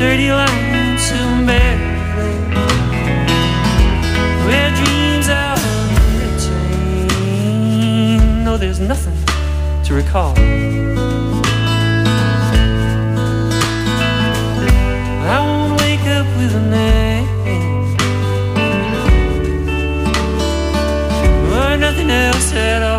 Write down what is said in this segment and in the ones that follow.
dirty lonesome bed where dreams are written. No, there's nothing to recall. I won't wake up with a name or nothing else at all.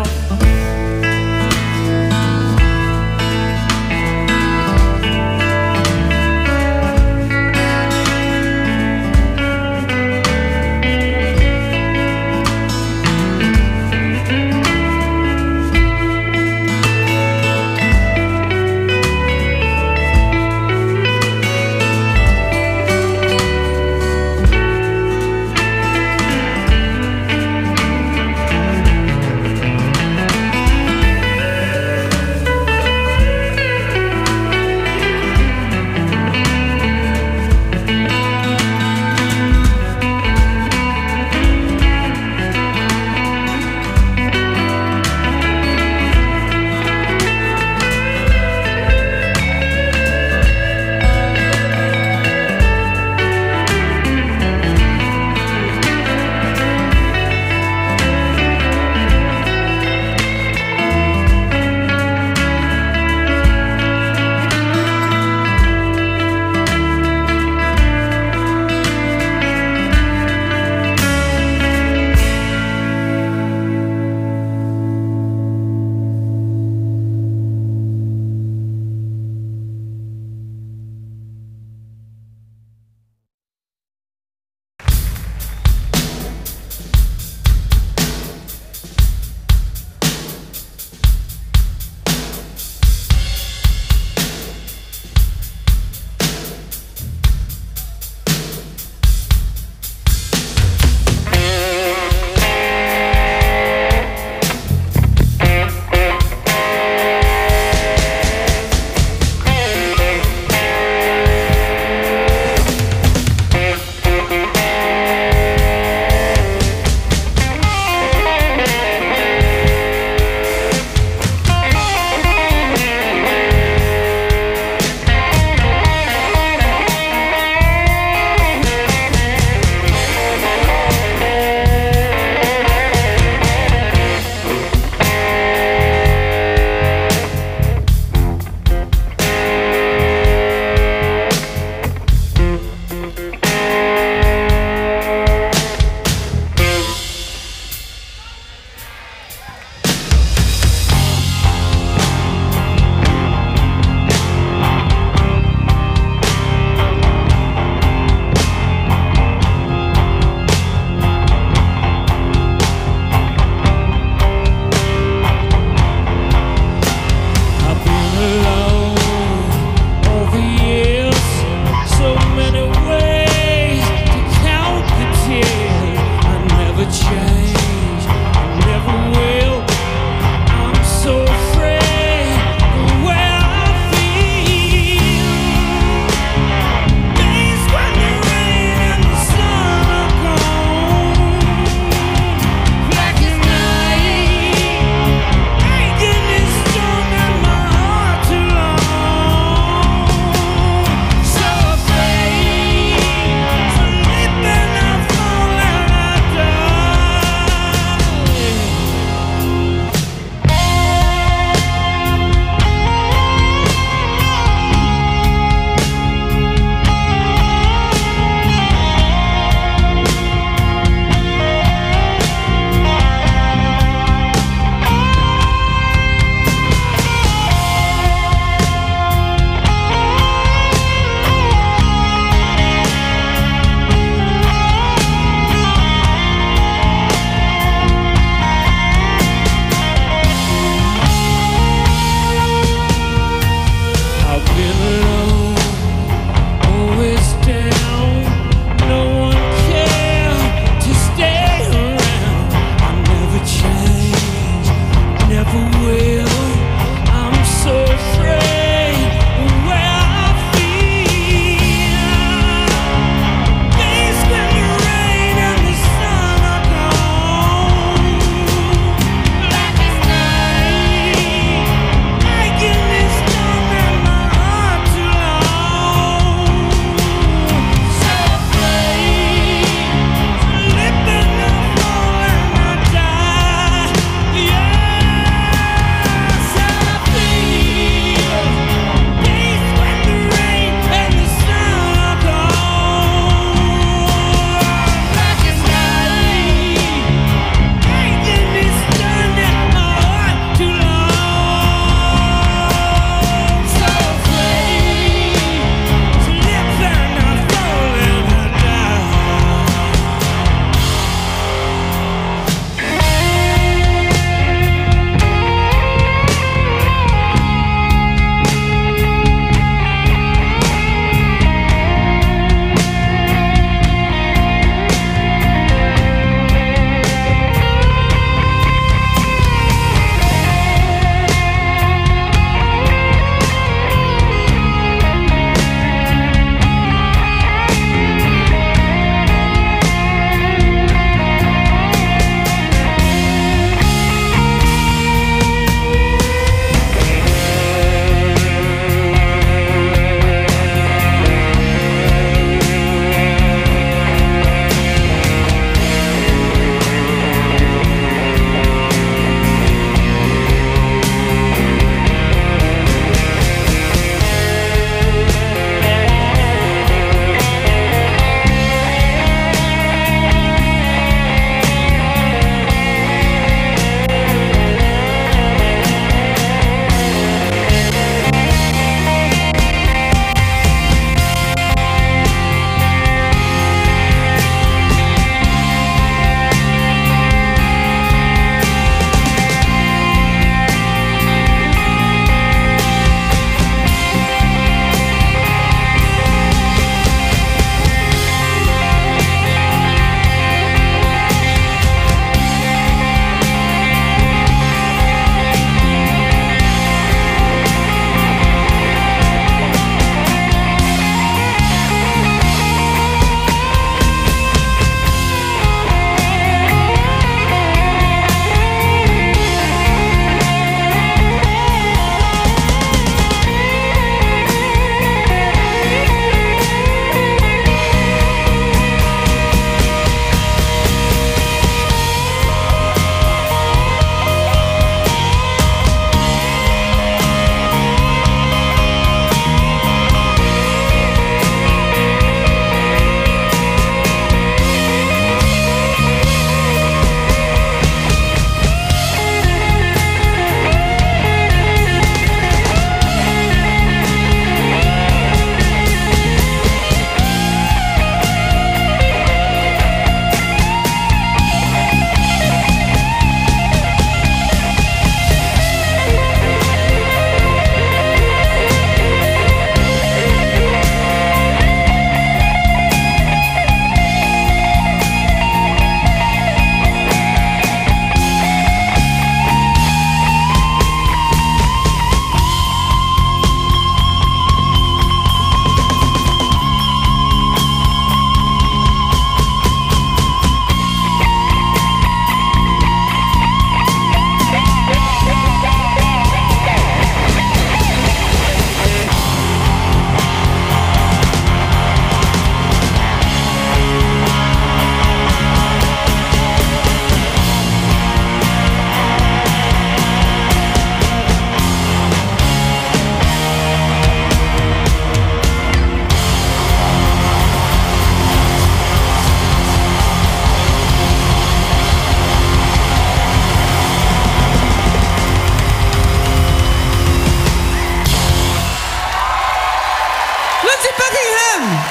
Buckingham!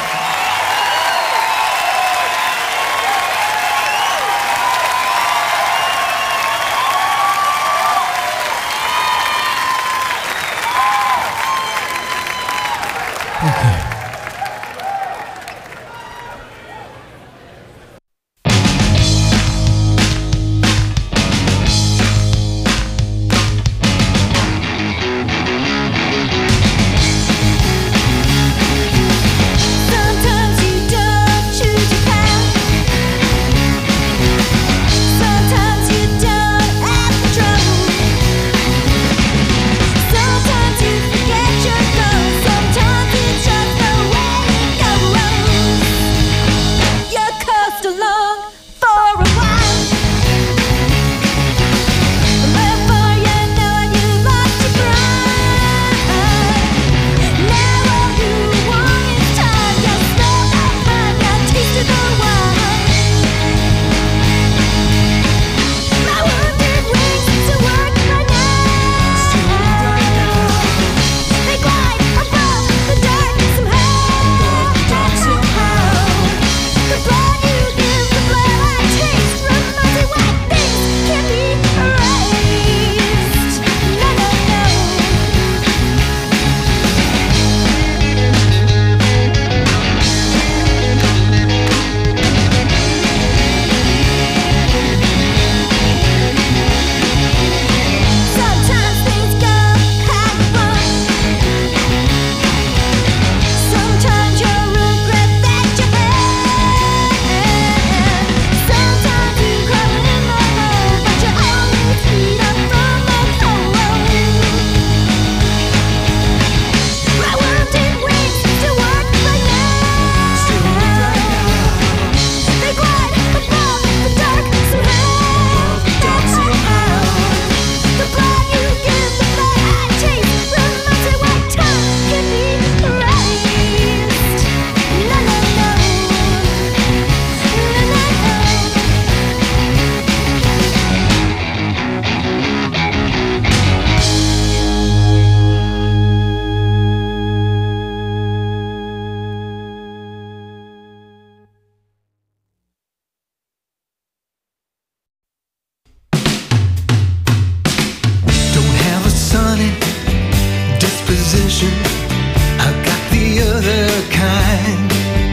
I've got the other kind.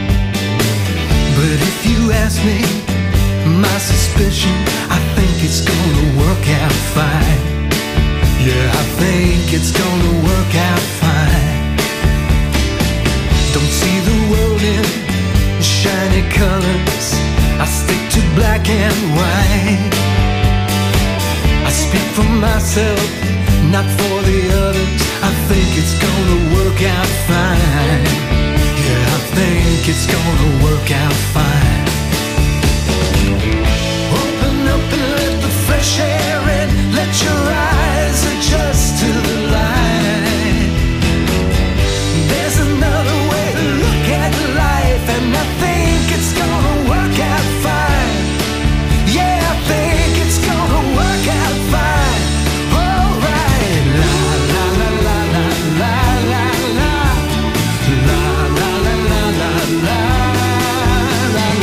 But if you ask me, my suspicion, I think it's gonna work out fine. Yeah, I think it's gonna work out fine. Don't see the world in shiny colors, I stick to black and white. I speak for myself, not for the others. I think it's gonna work out fine. Yeah, I think it's gonna work out fine. Open up and let the fresh air in. Let your eyes adjust to the light. There's another way to look at life, and I think it's gonna work out fine. Yeah, I think it's gonna work out fine. Alright, la la la la la la la la la la la la la la la.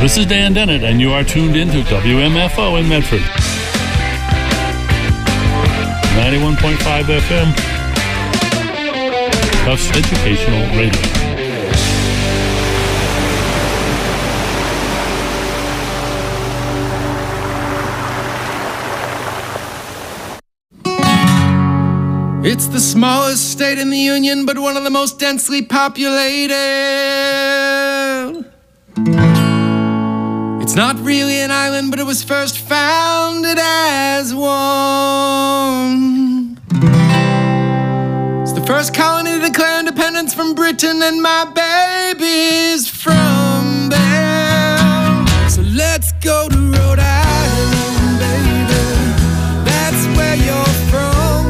This is Dan Dennett, and you are tuned into WMFO in Medford. 91.5 FM. Tufts Educational Radio. It's the smallest state in the Union, but one of the most densely populated. It's not really an island, but it was first founded as one. It's the first colony to declare independence from Britain, and my baby's from there. So let's go to Rhode Island, baby. That's where you're from.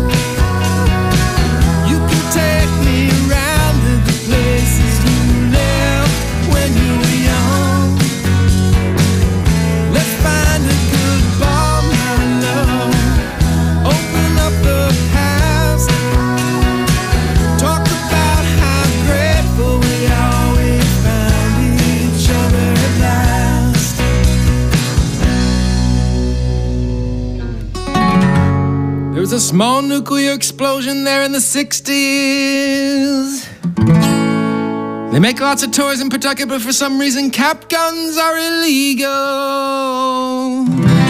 There was a small nuclear explosion there in the 60s. They make lots of toys in Pawtucket, but for some reason cap guns are illegal.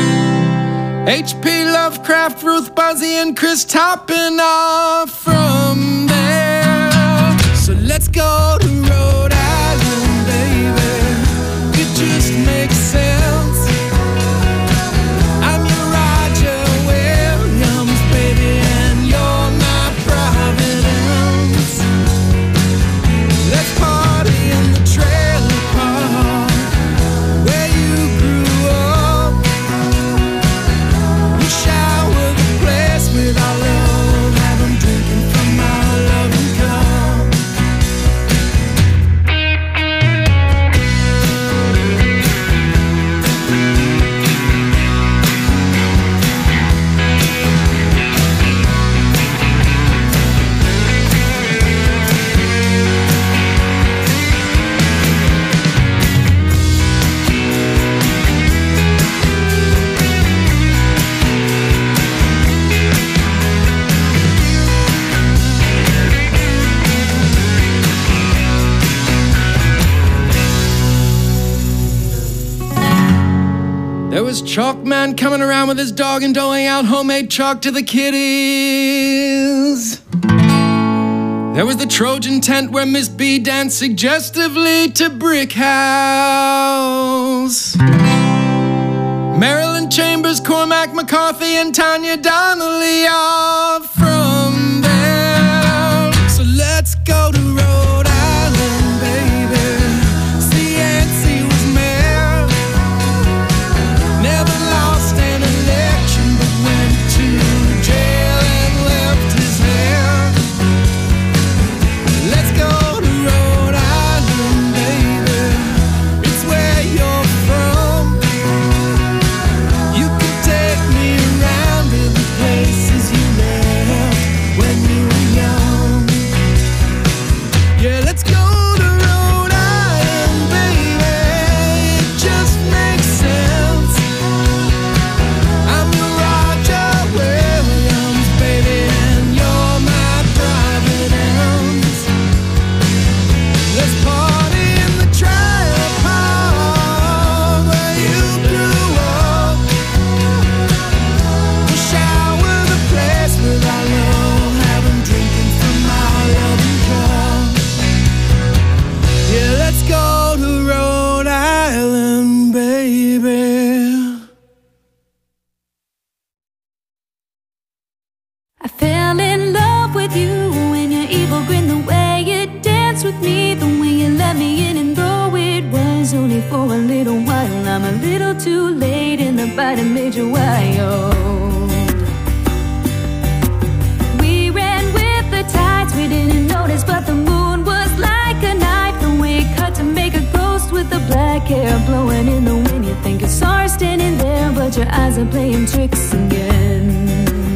H.P. Lovecraft, Ruth Buzzy, and Chris Toppin are from there. So let's go to Rhode Island, baby. It just makes sense. There was Chalkman coming around with his dog and doling out homemade chalk to the kiddies. There was the Trojan tent where Miss B danced suggestively to Brick House. Marilyn Chambers, Cormac McCarthy, and Tanya Donnelly are from there. So let's go to Rhode Island, baby. See, Nancy was mayor. Never lost an election, but went to jail and left his hair. Let's go to Rhode Island, baby. It's where you're from. You can take me around to the places you left when you were young. Yeah, let's go to Rhode Island, baby. It just makes sense. I'm your Roger Williams, baby, and you're my Providence. Let's party in the trailer park where you grew up. We'll shower the place with our love, have 'em drinking from our loving cup. Yeah, let's go to Rhode Island, baby. I fell in love with you when your evil grin, the way you danced with me, the way you let me in, and though it was only for a little while, I'm a little too late in the bite that made you wild. We ran with the tides, we didn't notice, but the moon was like a knife, the way it cut to make a ghost with the black hair blowing in the wind. You think you saw her standing there, but your eyes are playing tricks again.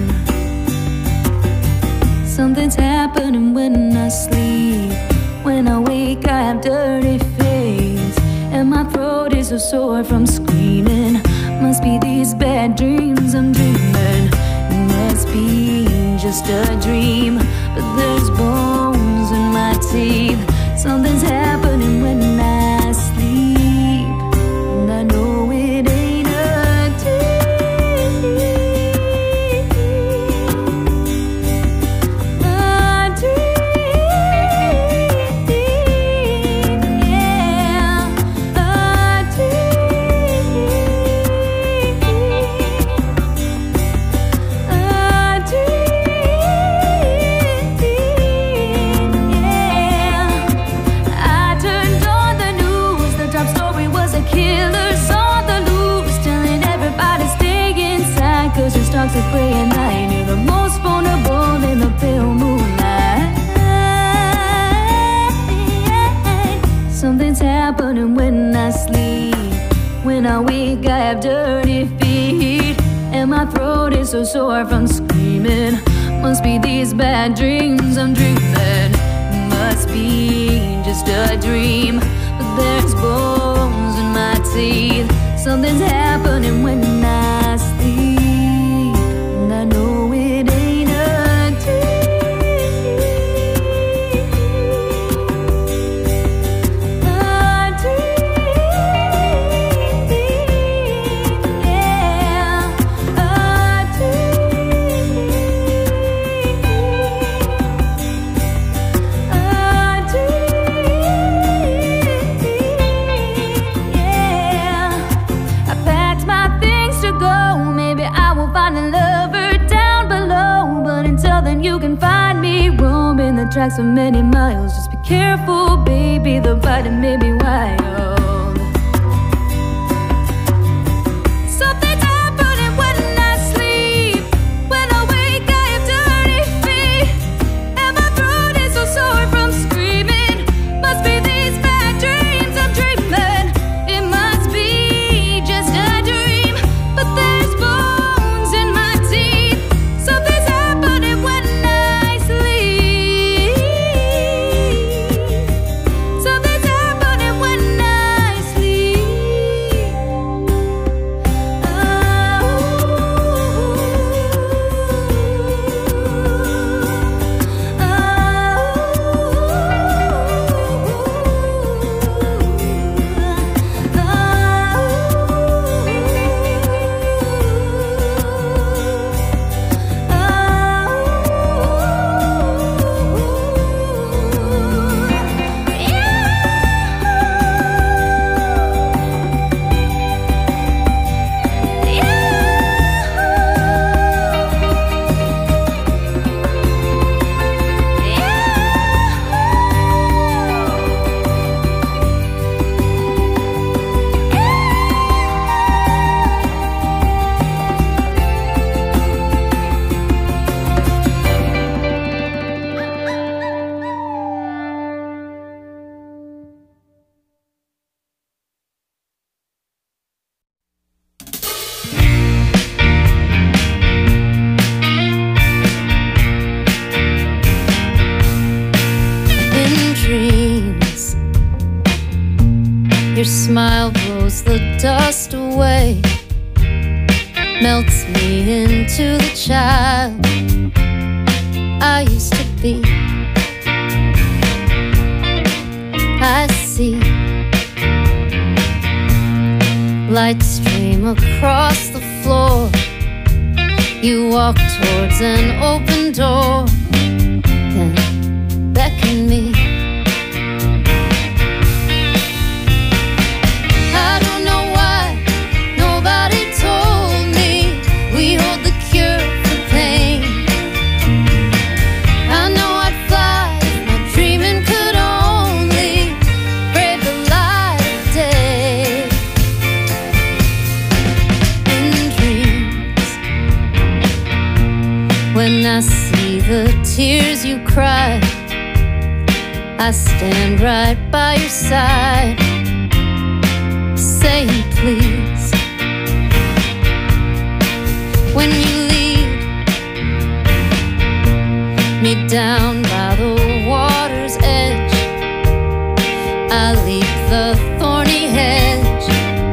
Something's happening when I sleep. When I wake, I have dirty face, and my throat is is so sore from screaming. Must be these bad dreams I'm dreaming. It must be just a dream, but there's bones in my teeth. Something's happening when I sleep, and I know it ain't a dream. A dream, yeah, a dream, a dream, yeah. I turned on the news, the top story was a killer's on the loose, telling everybody stay inside, cause your stocks are prey at night. You're the most vulnerable in the pale moonlight. Something's happening when I sleep. When I wake I have dirty feet, and my throat is so sore from screaming. Must be these bad dreams I'm dreaming. Must be just a dream, but there's bones in my teeth. Something's happening when I sleep, and I know it ain't a dream. A dream, yeah, a dream. I packed my things to go. Maybe I will find a lover down below, but until then you can find me roaming the tracks for many miles. Just be careful, baby, the fighting may be wild. Something's happening when I sleep. When I wake I have dirty feet, and my throat is so sore from screaming. Must be these bad dreams I'm dreaming. It must be just a dream, but there's bones in my teeth. Something's happening when I sleep. Something's happening when I sleep. In dreams, your smile blows the dust away, melts me into the child I used to be. I see light stream across the floor. You walk towards an open door, then beckon me. I don't know why nobody told me we hold the cure for pain. I know I'd fly if my dreaming could only brave the light of day. In dreams, when I see the tears you cry, I stand right by your side, saying please. When you lead me down by the water's edge, I leap the thorny hedge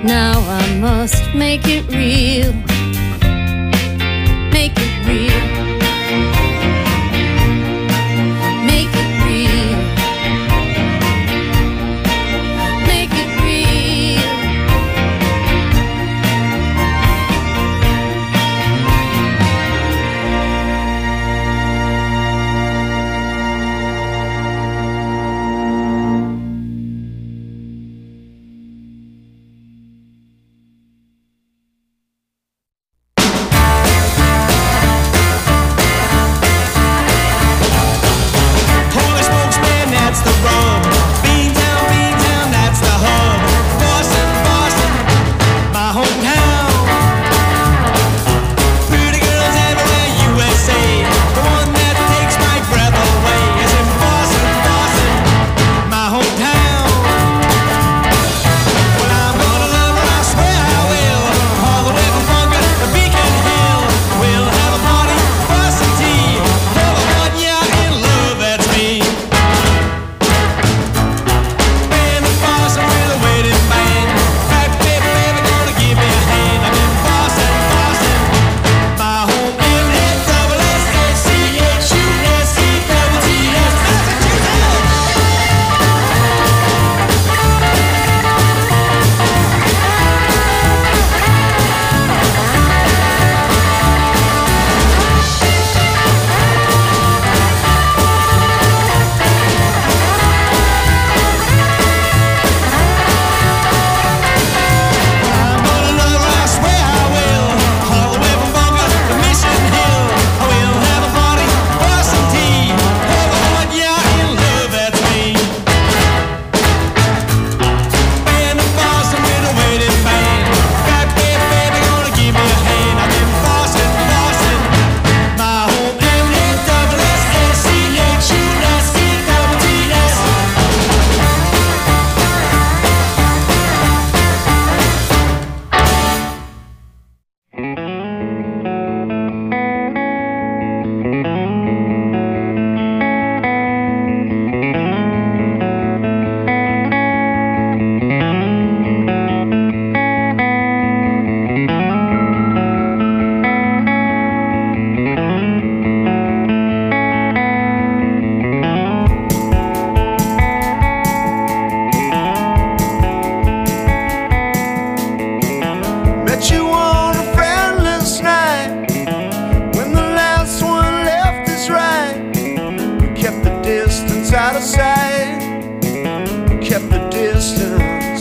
Now I must make it real. Make it real. Make it real. Make it real. Holy smokes, man, that's the rub. Beantown, that's the hub. Boston, my hometown. Pretty girls everywhere, USA. The one that takes my breath away is in Boston, my hometown. Well, I'm gonna love her, I swear I will. All the way from Bunker to Beacon Hill. We'll have a party, Boston tea. For the one, yeah, in love, that's me. Band of Boston with a waiting band. Back, baby, gonna give me a hand. I'm in Boston, my home in N-double-S-S-C-H-U-S-E-double-T-S, I'm gonna love her, I swear I will. All the way from Bunker to Mission Hill. I will have a party, Boston tea. For the one, yeah, in love, that's me. Band of Boston with a waiting band. Back, baby, gonna give me a hand. I'm in Boston, my home in N-double-S-S-C-H-U-S-E-double-T-S. Met you on a friendless night when the last one left his right. We kept the distance out of sight. We kept the distance.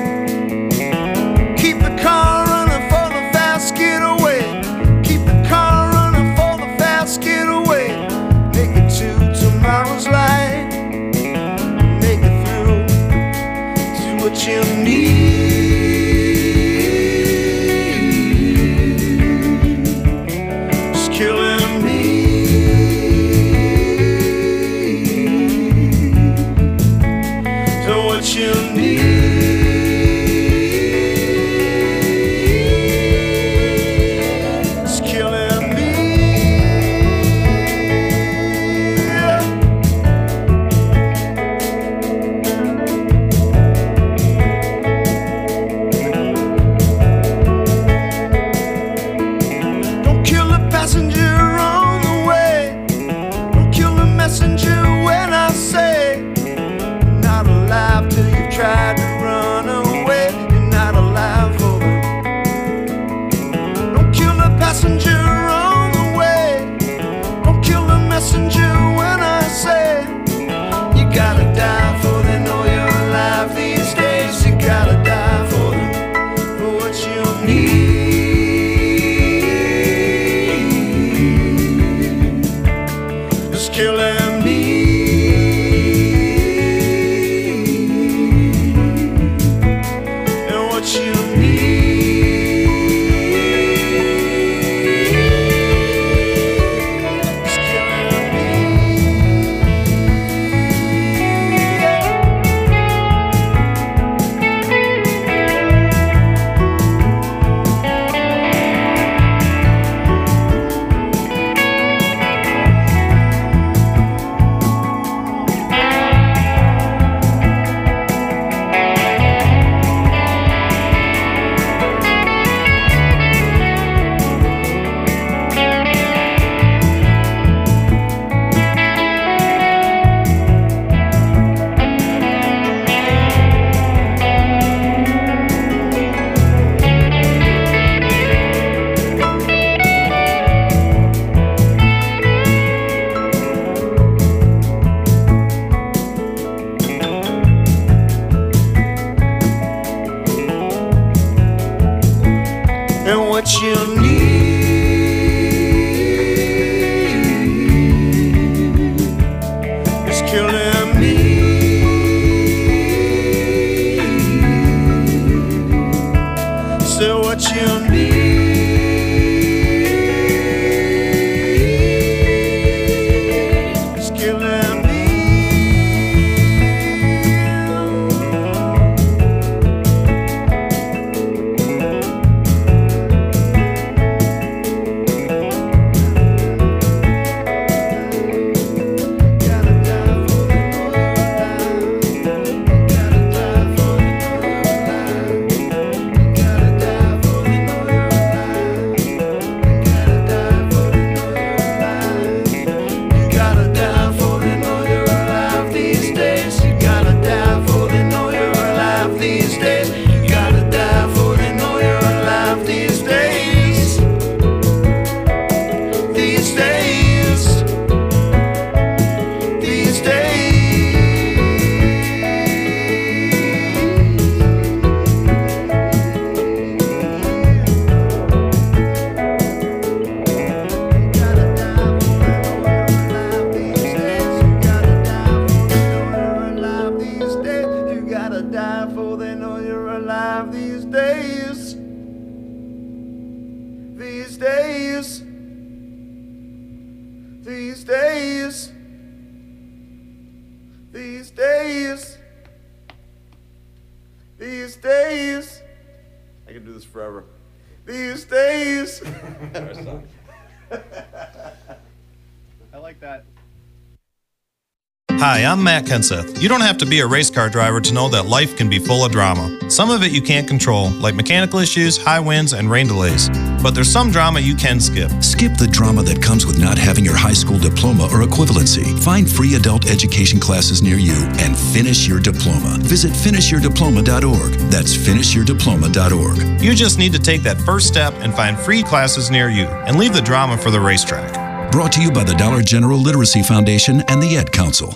Keep the car running for the fast getaway. Keep the car running for the fast getaway. Make it to tomorrow's light. Make it through to what you need. It's killing me. So what you need. It's killing me. and what you need is killing me. Say what you need is killing me. These days, I can do this forever. These days. I like that. Hi, I'm Matt Kenseth. You don't have to be a race car driver to know that life can be full of drama. Some of it you can't control, like mechanical issues, high winds, and rain delays. But there's some drama you can skip. Skip the drama that comes with not having your high school diploma or equivalency. Find free adult education classes near you and finish your diploma. Visit finishyourdiploma.org. That's finishyourdiploma.org. You just need to take that first step and find free classes near you and leave the drama for the racetrack. Brought to you by the Dollar General Literacy Foundation and the Ed Council.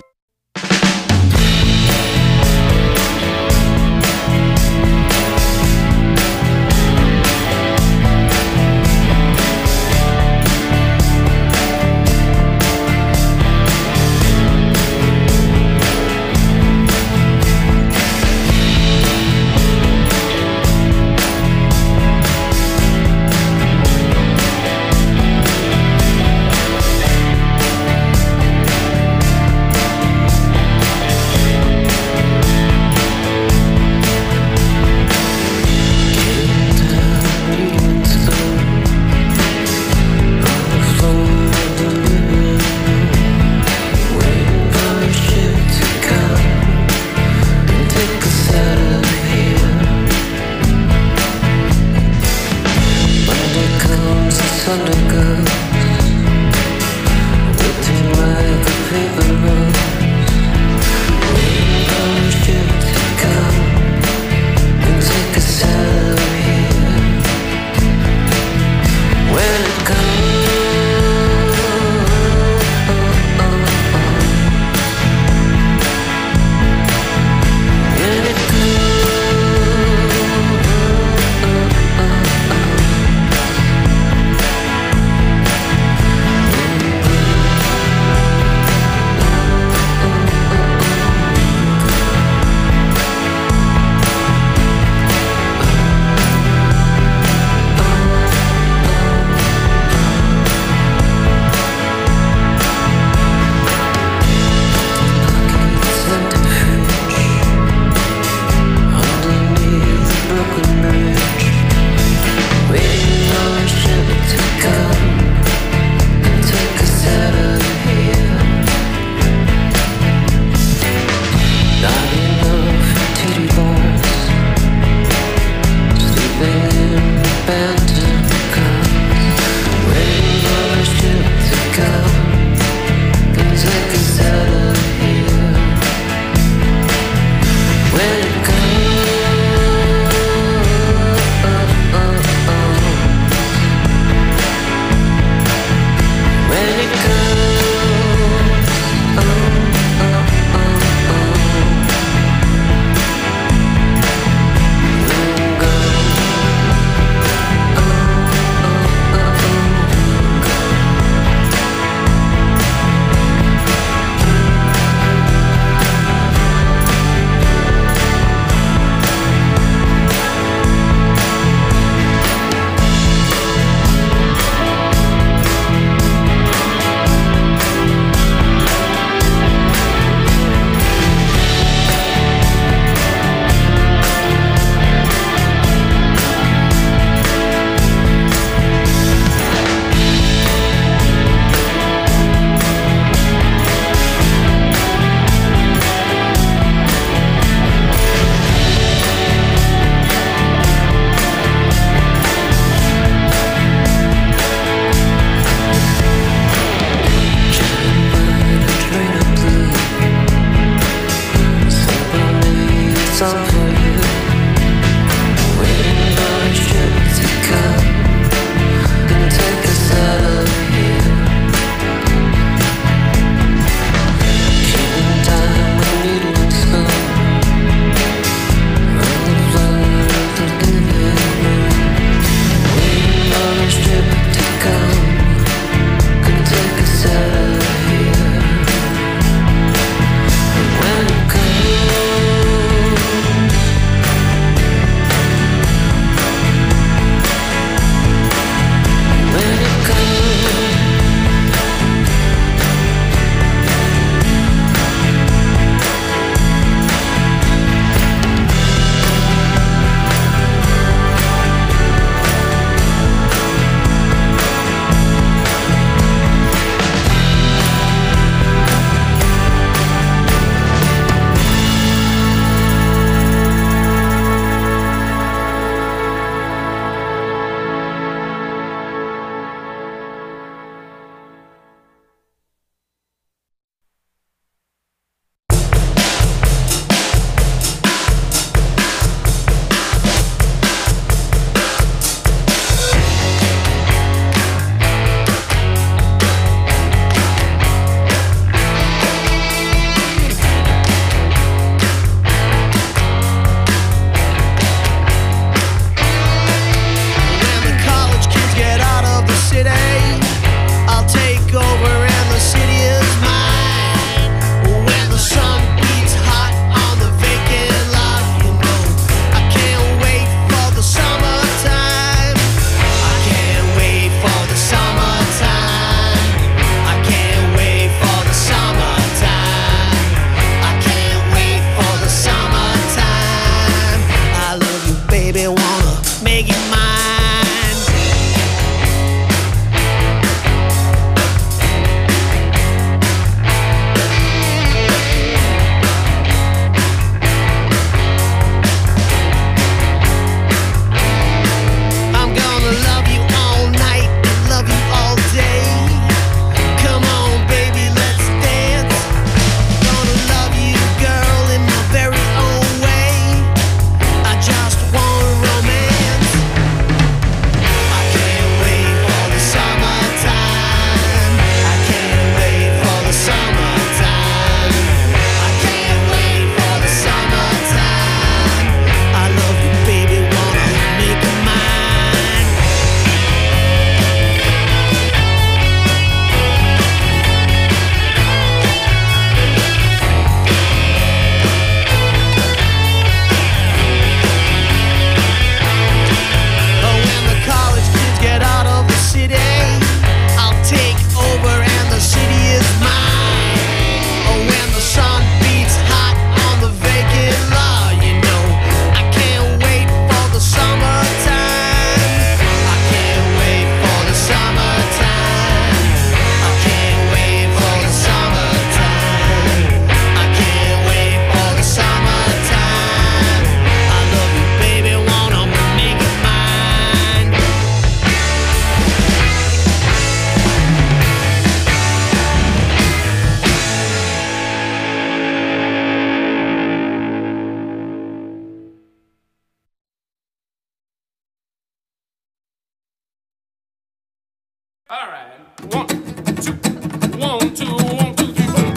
All right. 1, 2, 1, 2, 1, 2, 3, 4.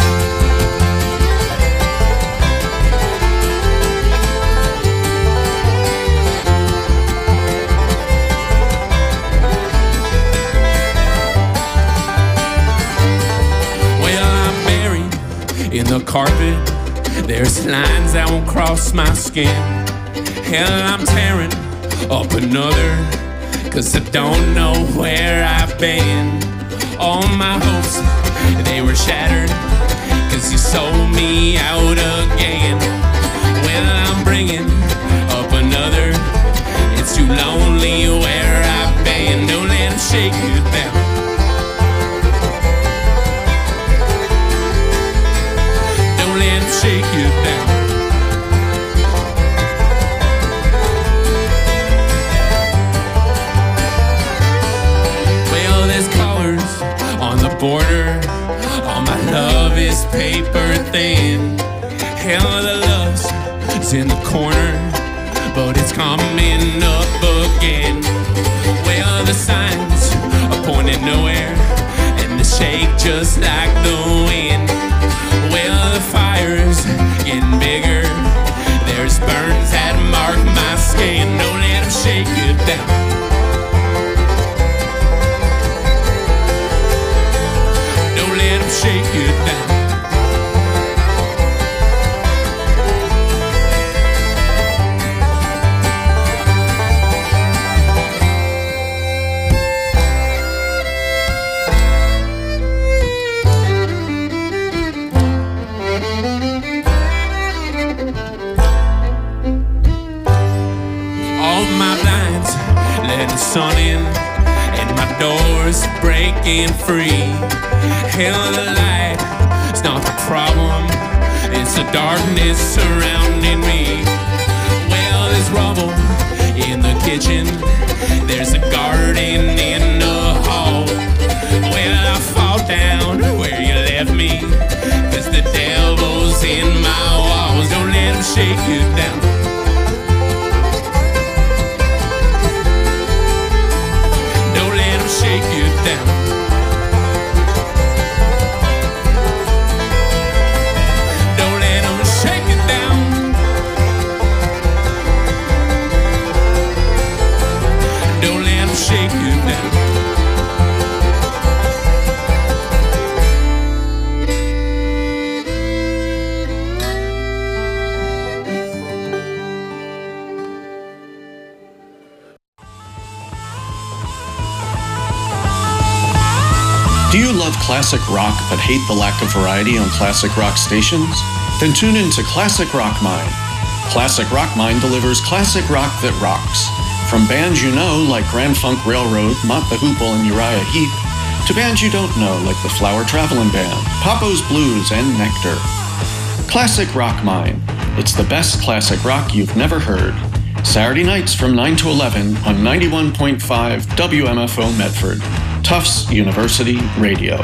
Well, I'm buried in the carpet. There's lines that won't cross my skin. Hell, I'm tearing up another, 'cause I don't know where I've been. All my hopes, they were shattered, 'cause you sold me out again. Well, I'm bringing up another. It's too lonely where I've been. Don't let them shake you down. Don't let them shake you down. Border, all my love is paper thin. Hell, the love's in the corner, but it's coming up again. Well, the signs are pointing nowhere, and they shake just like the wind. Well, the fire's getting bigger. There's burns that mark my skin. Don't let them shake you down. Shake you down. All my blinds let the sun in, and my doors breaking free. Hell, the light, it's not the problem, it's the darkness surrounding me. Well, there's rubble in the kitchen, there's a garden in the hall. Well, I fall down where you left me, 'cause the devil's in my walls. Don't let him shake you down. Don't let him shake you down. Shake you down. Do you love classic rock but hate the lack of variety on classic rock stations? Then tune in to Classic Rock Mine. Classic Rock Mine delivers classic rock that rocks. From bands you know, like Grand Funk Railroad, Mott the Hoople, and Uriah Heep, to bands you don't know, like the Flower Traveling Band, Papo's Blues, and Nectar. Classic Rock Mine. It's the best classic rock you've never heard. Saturday nights from 9 to 11 on 91.5 WMFO Medford, Tufts University Radio.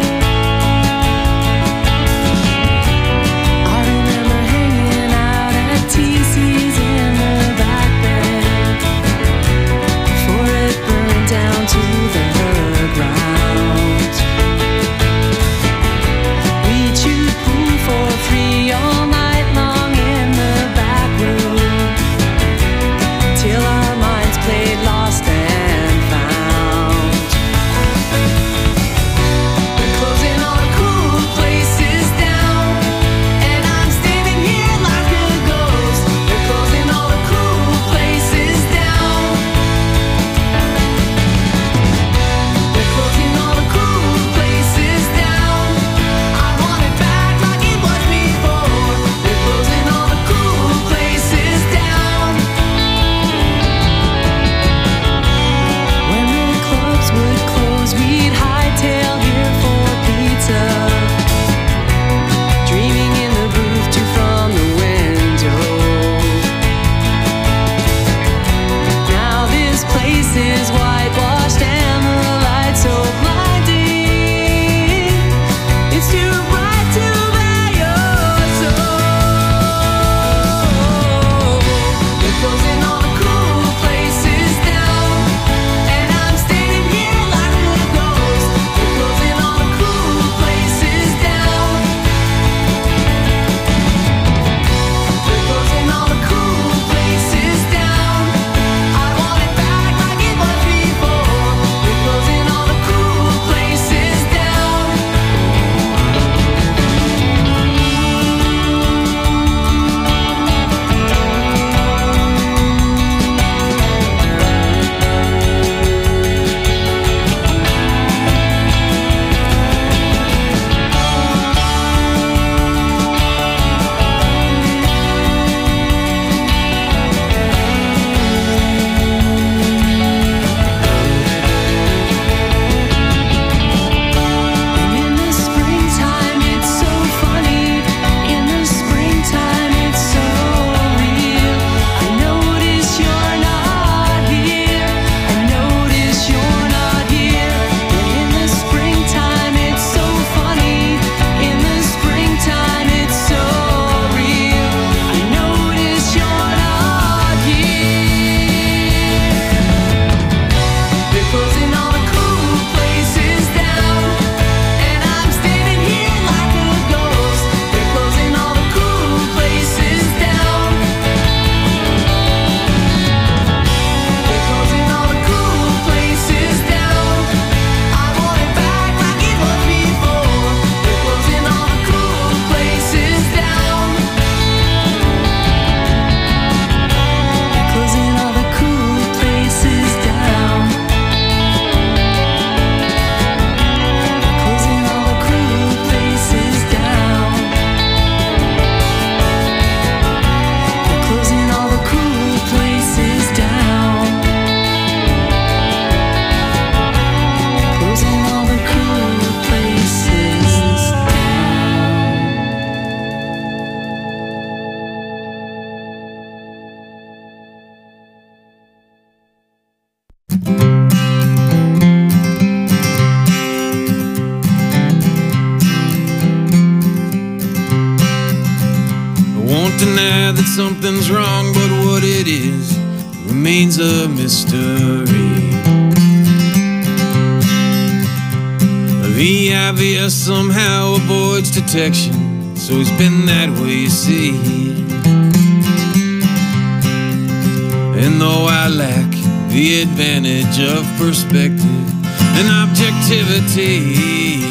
I remember hanging out deny that something's wrong, but what it is remains a mystery. The obvious somehow avoids detection, so it's been that way, you see. And though I lack the advantage of perspective and objectivity,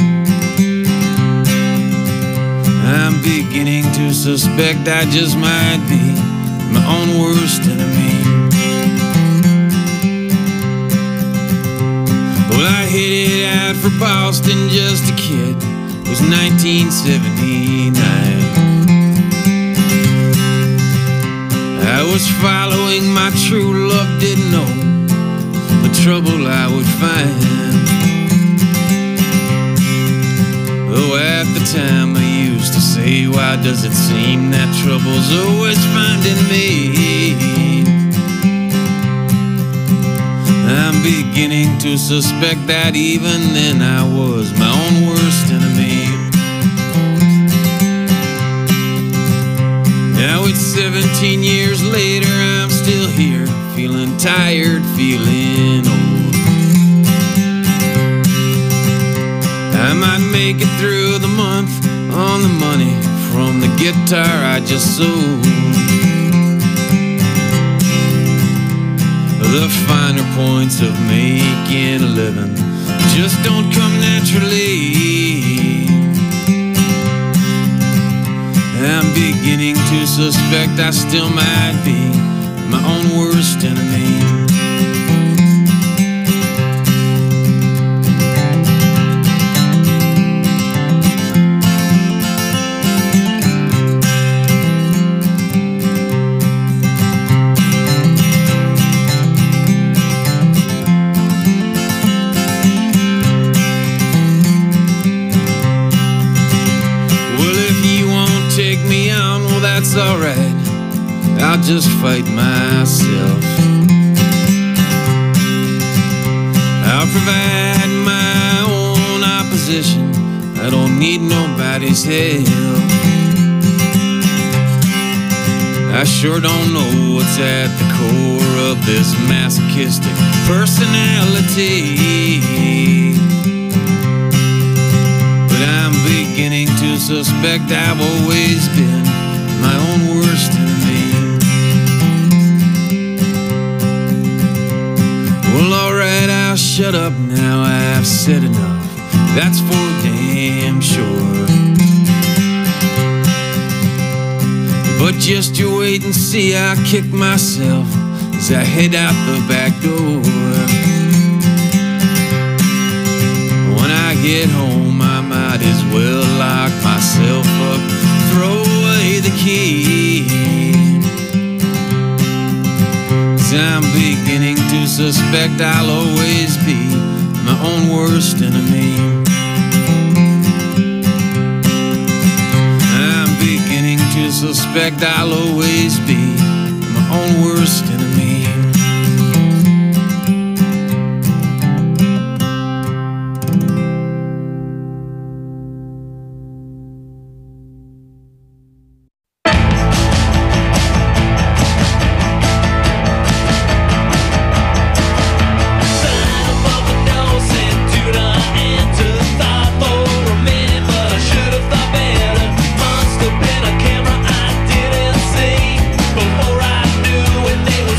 I'm beginning to suspect I just might be my own worst enemy. Well, I headed out for Boston just a kid. It was 1979. I was following my true love, didn't know the trouble I would find. Though at the time I used to say, why does it seem that trouble's always finding me? I'm beginning to suspect that even then I was my own worst enemy. Now it's 17 years later, I'm still here, feeling tired, feeling old. I might make it through the month on the money from the guitar I just sold. The finer points of making a living just don't come naturally. I'm beginning to suspect I still might be my own worst enemy. That's alright, I'll just fight myself. I'll provide my own opposition, I don't need nobody's help. I sure don't know what's at the core of this masochistic personality, but I'm beginning to suspect I've always been my own worst enemy. Well, alright, I'll shut up now, I've said enough, that's for damn sure. But just you wait and see, I'll kick myself as I head out the back door. When I get home, I might as well lock myself up, throw away the key. 'Cause I'm beginning to suspect I'll always be my own worst enemy. I'm beginning to suspect I'll always be my own worst enemy. Before I knew when they were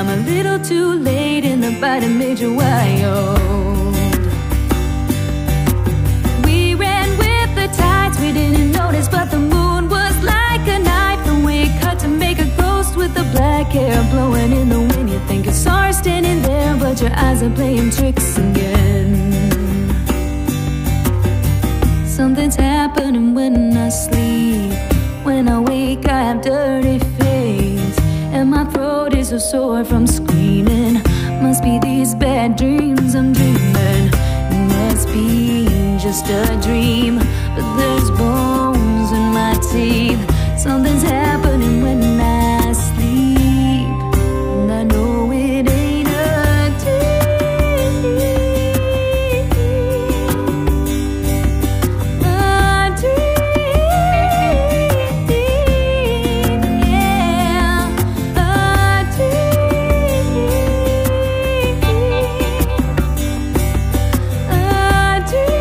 I'm a little too late in the bite that made you wild. We ran with the tides, we didn't notice, but the moon was like a knife. The way it cut to make a ghost with the black hair blowing in the wind. You think you saw her standing there, but your eyes are playing tricks again. Something's happening when I sleep. When I wake I have dirty face, and my throat is so sore from screaming. Must be these bad dreams I'm dreaming. It must be just a dream, but there's bones in my teeth. Something's happening when I sleep, and I know it ain't a dream. A dream, yeah, a dream, a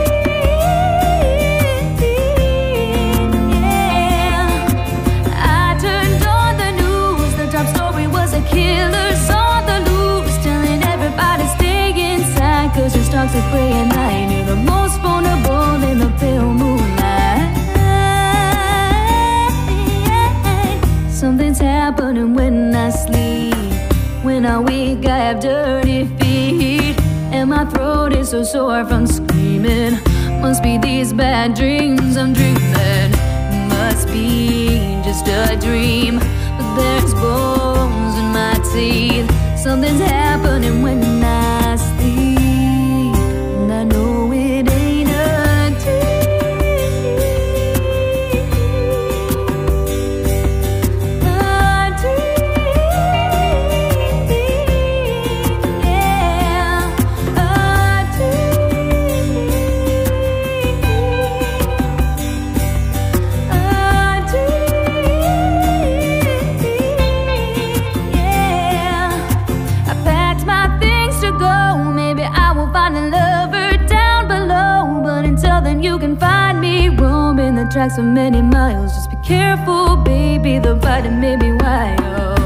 dream, yeah. I turnned on the news, the top story was a killer's on the loose, telling everybody stay inside, cause your stocks are prey at night. You're the most vulnerable in the pale moonlight. Something's happening when I sleep. When I wake I have dirty feet, and my throat is so sore from screaming. Must be these bad dreams I'm dreaming. Must be just a dream, but there's bones in my teeth. Something's happening when I sleep, and I know it ain't a dream. A dream, yeah, a dream, a dream, yeah. I packed my things to go. Maybe I will find a lover down below, but until then you can find me roaming the tracks for many miles. Just be careful, baby, the bite may be wild.